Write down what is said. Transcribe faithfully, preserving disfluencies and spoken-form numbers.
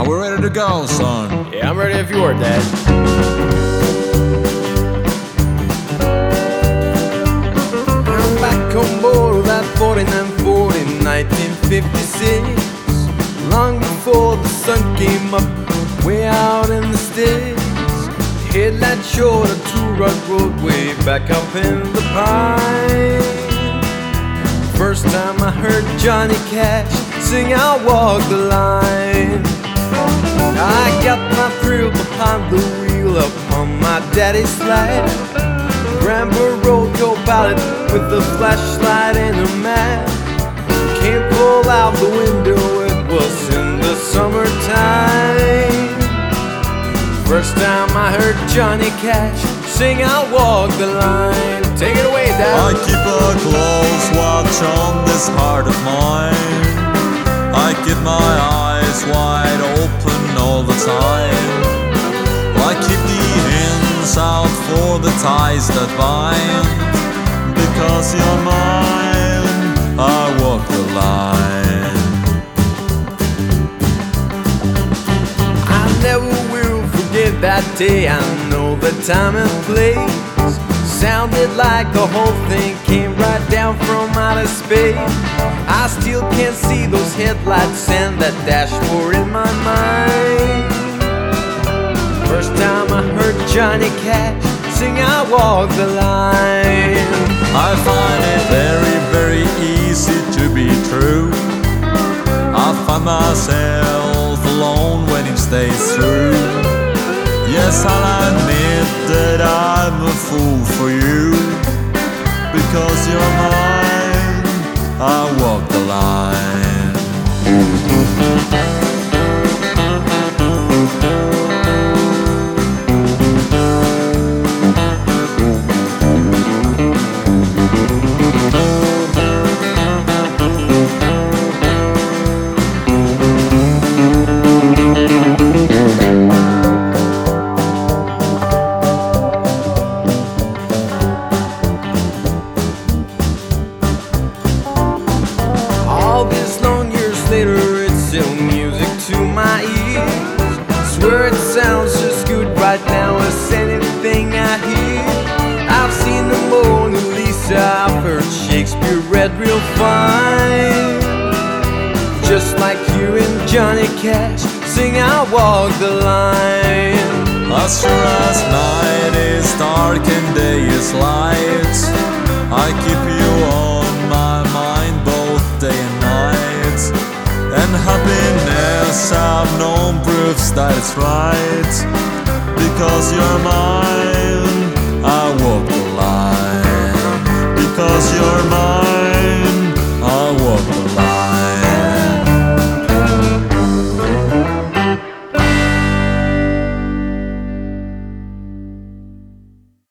Are we ready to go, son? Yeah, I'm ready if you are, Dad. I'm back on board with that forty-nine Ford in nineteen fifty-six. Long before the sun came up, way out in the sticks. Headlight showed a two-rut roadway back up in the pine. First time I heard Johnny Cash sing "I'll Walk the Line." I got my thrill behind the wheel upon my daddy's slide. Grandpa rode your ballad with a flashlight and a map. Can't pull out the window, it was in the summertime. First time I heard Johnny Cash sing "I'll Walk the Line." Take it away, Dad. I keep a close watch on this heart of mine. I keep my eyes wide open all the time. I keep the ends out for the ties that bind. Because you're mine, I walk the line. I never will forget that day. I know the time and place. Sounded like the whole thing came right down from outer space. I still can't see those headlights and that dashboard in my mind. First time I heard Johnny Cash sing "I Walk the Line." I find it very, very easy to be true. I find myself alone when it stays through. Yes, I'll admit that I'm a fool for you. Because you're mine, I walk the line. It's still music to my ears. Swear it sounds just good right now as anything I hear. I've seen the Mona Lisa, I've heard Shakespeare read real fine. Just like you and Johnny Cash sing "I'll Walk the Line." As sure as night is dark and day is light, I keep you on my mind both day and night. And happiness I've known proves that it's right. Because you're mine,